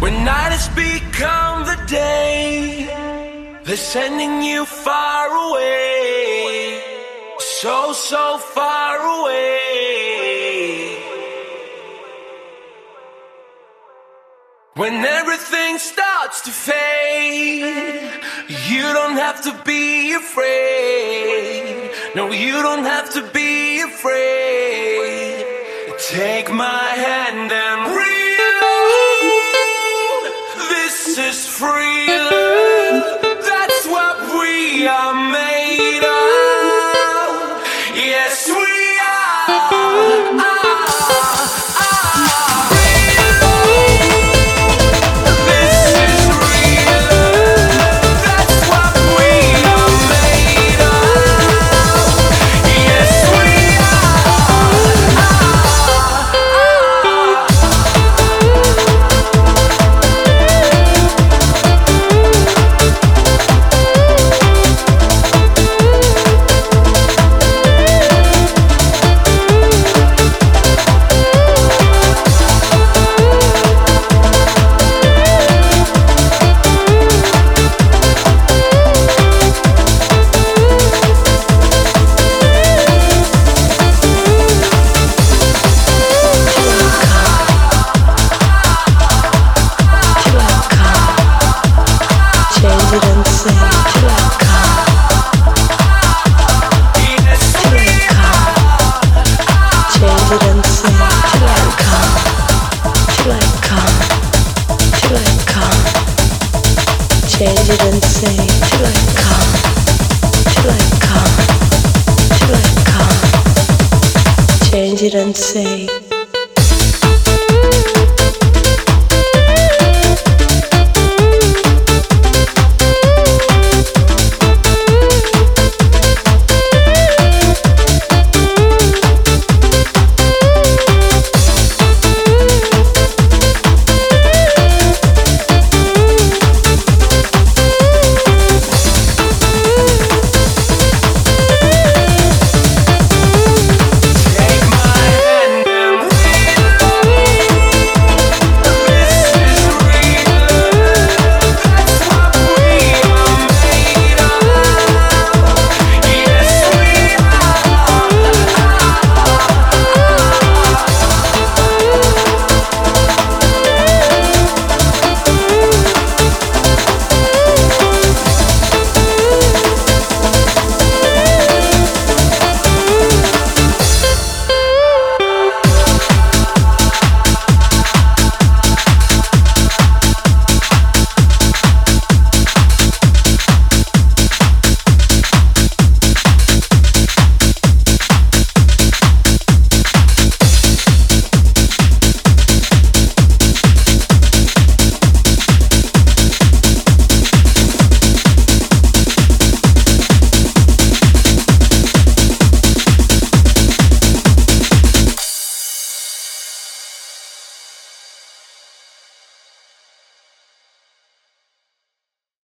When night has become the day, they're sending you far away, so, so far away. When everything starts to fade, you don't have to be afraid. No, you don't have to be afraid. Take my hand and read. This is free love. That's what we are made of. Yes, we are. Change it and say till I come, till I come, till I come. Change it and say